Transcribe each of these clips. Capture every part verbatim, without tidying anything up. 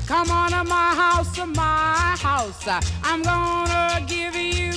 Come on to my house, to my house. I'm gonna give you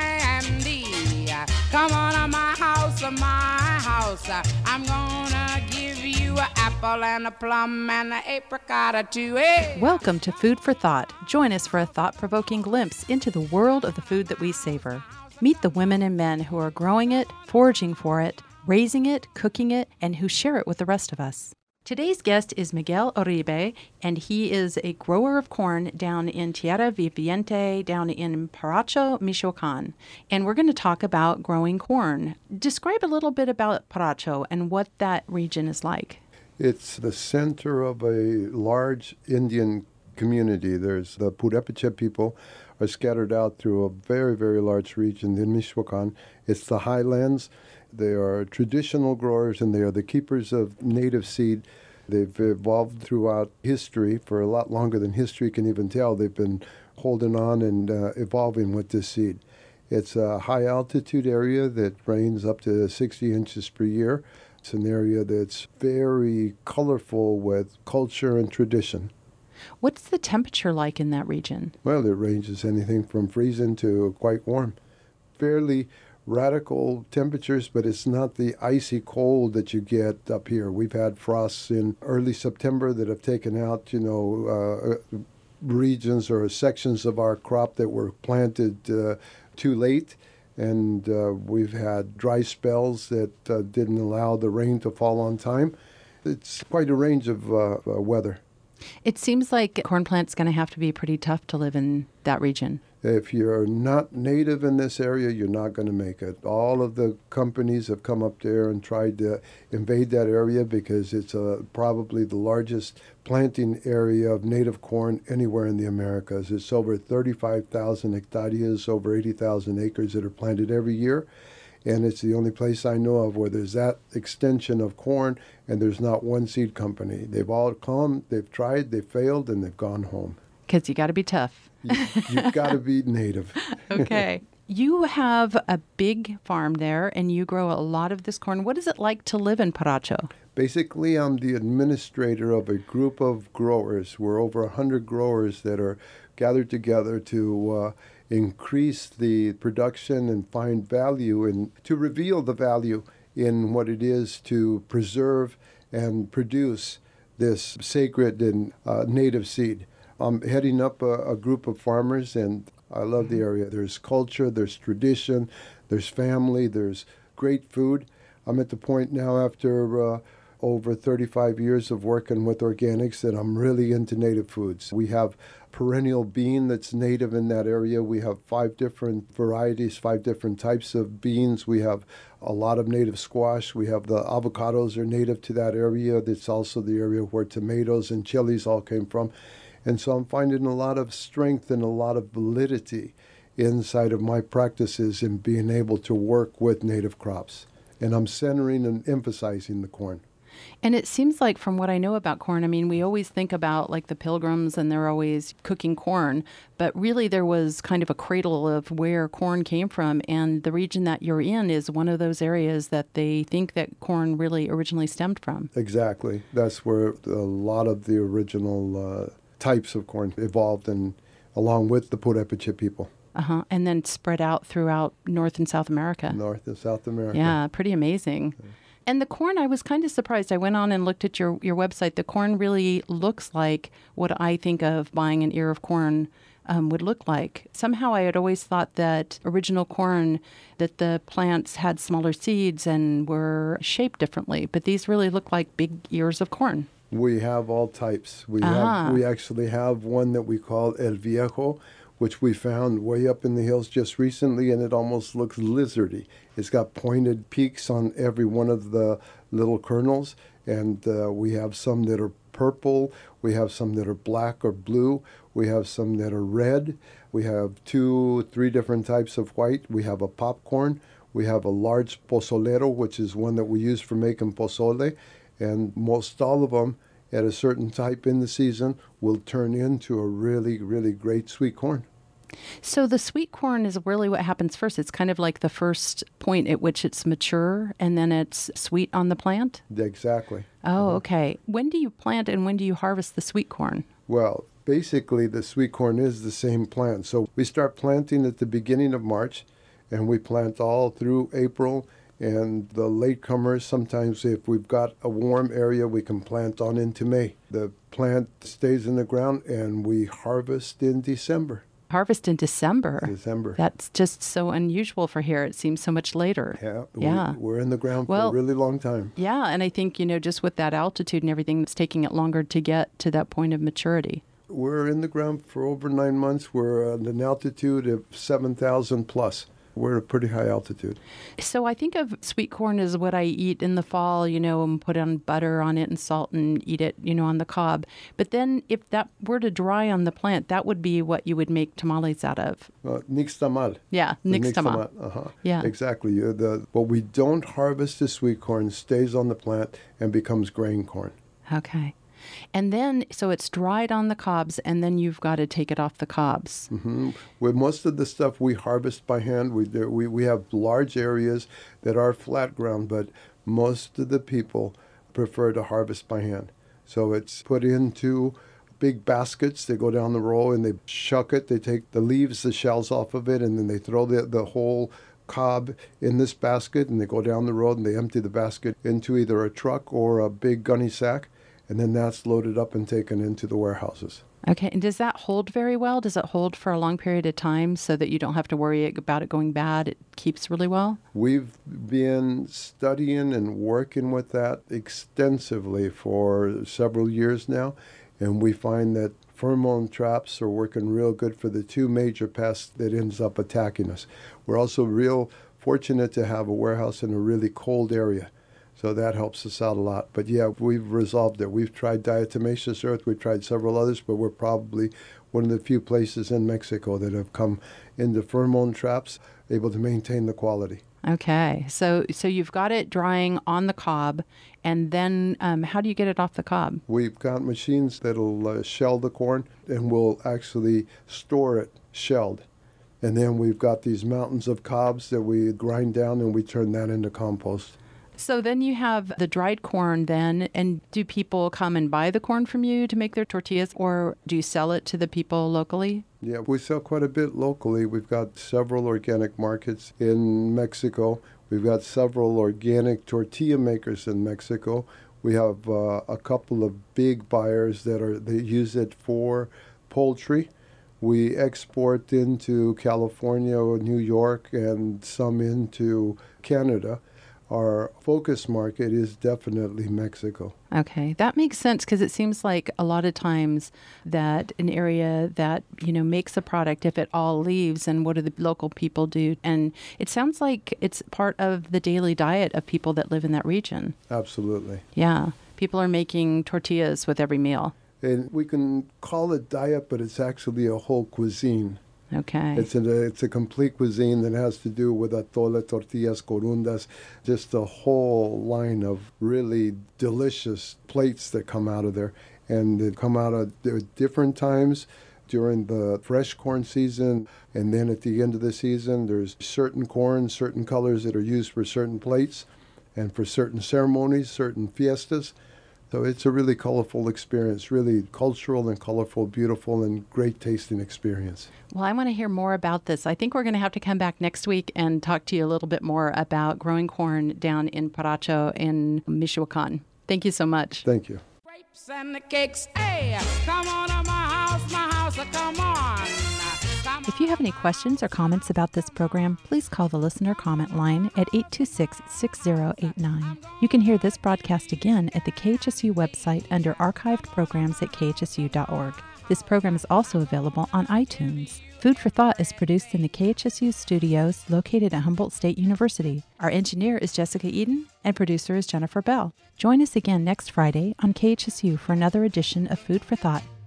candy. Come on to my house, to my house. I'm gonna give you an apple and a plum and an apricot or two. Hey. Welcome to Food for Thought. Join us for a thought-provoking glimpse into the world of the food that we savor. Meet the women and men who are growing it, foraging for it, raising it, cooking it, and who share it with the rest of us. Today's guest is Miguel Uribe, and he is a grower of corn down in Tierra Viviente, down in Paracho, Michoacan. And we're going to talk about growing corn. Describe a little bit about Paracho and what that region is like. It's the center of a large Indian community. There's the Purepecha people are scattered out through a very, very large region in Michoacan. It's the highlands. They are traditional growers, and they are the keepers of native seed. They've evolved throughout history for a lot longer than history can even tell. They've been holding on and uh, evolving with this seed. It's a high-altitude area that rains up to sixty inches per year. It's an area that's very colorful with culture and tradition. What's the temperature like in that region? Well, it ranges anything from freezing to quite warm. Fairly radical temperatures, but it's not the icy cold that you get up here. We've had frosts in early September that have taken out, you know, uh, regions or sections of our crop that were planted uh, too late. And uh, we've had dry spells that uh, didn't allow the rain to fall on time. It's quite a range of uh, uh, weather. It seems like corn plant's going to have to be pretty tough to live in that region. If you're not native in this area, you're not going to make it. All of the companies have come up there and tried to invade that area because it's uh, probably the largest planting area of native corn anywhere in the Americas. It's over thirty-five thousand hectares, over eighty thousand acres that are planted every year. And it's the only place I know of where there's that extension of corn and there's not one seed company. They've all come, they've tried, they've failed, and they've gone home. Because you got to be tough. you, you've got to be native. Okay. You have a big farm there, and you grow a lot of this corn. What is it like to live in Paracho? Basically, I'm the administrator of a group of growers. We're over one hundred growers that are gathered together to uh, increase the production and find value and to reveal the value in what it is to preserve and produce this sacred and uh, native seed. I'm heading up a, a group of farmers, and I love the area. There's culture, there's tradition, there's family, there's great food. I'm at the point now after uh, over thirty-five years of working with organics that I'm really into native foods. We have perennial bean that's native in that area. We have five different varieties, five different types of beans. We have a lot of native squash. We have the avocados are native to that area. That's also the area where tomatoes and chilies all came from. And so I'm finding a lot of strength and a lot of validity inside of my practices in being able to work with native crops. And I'm centering and emphasizing the corn. And it seems like from what I know about corn, I mean, we always think about like the Pilgrims and they're always cooking corn, but really there was kind of a cradle of where corn came from. And the region that you're in is one of those areas that they think that corn really originally stemmed from. Exactly. That's where a lot of the original uh, types of corn evolved, and along with the Purepecha people. Uh-huh. And then spread out throughout North and South America. North and South America. Yeah, pretty amazing. Okay. And the corn, I was kind of surprised. I went on and looked at your, your website. The corn really looks like what I think of buying an ear of corn um, would look like. Somehow I had always thought that original corn, that the plants had smaller seeds and were shaped differently. But these really look like big ears of corn. We have all types. We ah. have we actually have one that we call El Viejo, which we found way up in the hills just recently, and it almost looks lizardy. It's got pointed peaks on every one of the little kernels, and uh, we have some that are purple. We have some that are black or blue. We have some that are red. We have two, three different types of white. We have a popcorn. We have a large pozolero, which is one that we use for making pozole. And most all of them, at a certain type in the season, will turn into a really, really great sweet corn. So the sweet corn is really what happens first. It's kind of like the first point at which it's mature, and then it's sweet on the plant? Exactly. Oh, okay. When do you plant and when do you harvest the sweet corn? Well, Basically, the sweet corn is the same plant. So we start planting at the beginning of March, and we plant all through April. And the latecomers, sometimes if we've got a warm area, we can plant on into May. The plant stays in the ground, and we harvest in December. Harvest in December. December. That's just so unusual for here. It seems so much later. Yeah. Yeah. We, we're in the ground well, for a really long time. Yeah, and I think, you know, just with that altitude and everything, it's taking it longer to get to that point of maturity. We're in the ground for over nine months. We're at an altitude of seven thousand plus. We're at a pretty high altitude. So I think of sweet corn as what I eat in the fall, you know, and put on butter on it and salt and eat it, you know, on the cob. But then if that were to dry on the plant, that would be what you would make tamales out of. Uh, nixtamal. Yeah, nixtamal. Uh-huh. Yeah. Exactly. You, the, what we don't harvest the sweet corn stays on the plant and becomes grain corn. Okay. And then, so it's dried on the cobs, and then you've got to take it off the cobs. Mm-hmm. With most of the stuff we harvest by hand, we, do, we we have large areas that are flat ground, but most of the people prefer to harvest by hand. So it's put into big baskets. They go down the row and they shuck it. They take the leaves, the shells off of it, and then they throw the, the whole cob in this basket, and they go down the road and they empty the basket into either a truck or a big gunny sack. And then that's loaded up and taken into the warehouses. Okay. And does that hold very well? Does it hold for a long period of time so that you don't have to worry about it going bad? It keeps really well? We've been studying and working with that extensively for several years now. And we find that pheromone traps are working real good for the two major pests that ends up attacking us. We're also real fortunate to have a warehouse in a really cold area. So that helps us out a lot. But yeah, we've resolved it. We've tried diatomaceous earth. We've tried several others, but we're probably one of the few places in Mexico that have come into pheromone traps, able to maintain the quality. Okay. So so you've got it drying on the cob, and then um, how do you get it off the cob? We've got machines that'll uh, shell the corn, and we'll actually store it shelled. And then we've got these mountains of cobs that we grind down, and we turn that into compost. So then you have the dried corn then, and do people come and buy the corn from you to make their tortillas, or do you sell it to the people locally? Yeah, we sell quite a bit locally. We've got several organic markets in Mexico. We've got several organic tortilla makers in Mexico. We have uh, a couple of big buyers that are they use it for poultry. We export into California, New York, and some into Canada. Our focus market is definitely Mexico. Okay, that makes sense because it seems like a lot of times that an area that, you know, makes a product, if it all leaves, and what do the local people do? And it sounds like it's part of the daily diet of people that live in that region. Absolutely. Yeah, people are making tortillas with every meal. And we can call it diet, but it's actually a whole cuisine. Okay. It's a, it's a complete cuisine that has to do with atole, tortillas, corundas, just a whole line of really delicious plates that come out of there. And they come out at different times during the fresh corn season. And then at the end of the season, there's certain corn, certain colors that are used for certain plates and for certain ceremonies, certain fiestas. So it's a really colorful experience, really cultural and colorful, beautiful, and great tasting experience. Well, I want to hear more about this. I think we're going to have to come back next week and talk to you a little bit more about growing corn down in Paracho in Michoacan. Thank you so much. Thank you. Grapes and the cakes, hey, come on to my house, my house, come on. If you have any questions or comments about this program, please call the listener comment line at eight two six, six zero eight nine. You can hear this broadcast again at the K H S U website under archived programs at K H S U dot org. This program is also available on iTunes. Food for Thought is produced in the K H S U studios located at Humboldt State University. Our engineer is Jessica Eden, and producer is Jennifer Bell. Join us again next Friday on K H S U for another edition of Food for Thought.